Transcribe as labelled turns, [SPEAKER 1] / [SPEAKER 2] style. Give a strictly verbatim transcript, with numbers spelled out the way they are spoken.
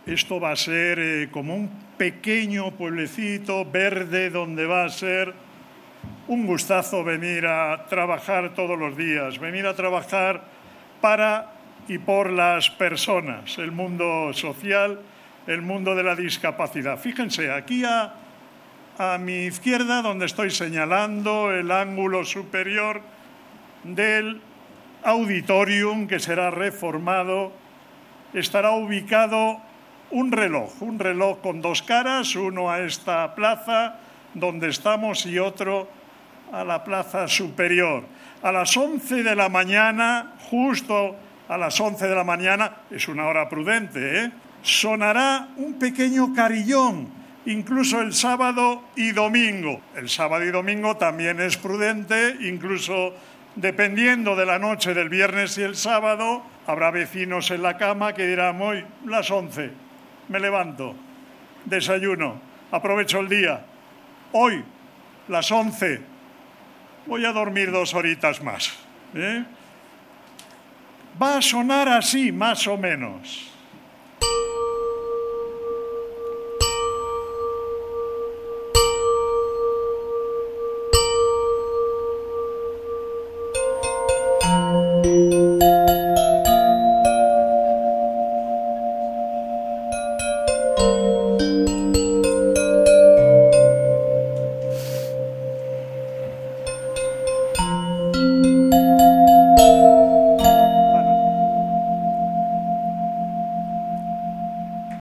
[SPEAKER 1] esto va a ser eh, como un pequeño pueblecito verde donde va a ser un gustazo venir a trabajar todos los días, venir a trabajar para y por las personas, el mundo social, el mundo de la discapacidad. Fíjense, aquí a, a mi izquierda, donde estoy señalando el ángulo superior del auditorium que será reformado, estará ubicado un reloj, un reloj con dos caras, uno a esta plaza donde estamos y otro a la plaza superior. A las once de la mañana, justo a las once de la mañana, es una hora prudente, ¿eh? Sonará un pequeño carillón, incluso el sábado y domingo. El sábado y domingo también es prudente, incluso dependiendo de la noche del viernes y el sábado, habrá vecinos en la cama que dirán, hoy las once, me levanto, desayuno, aprovecho el día. Hoy, las once, voy a dormir dos horitas más. ¿eh? Va a sonar así, más o menos.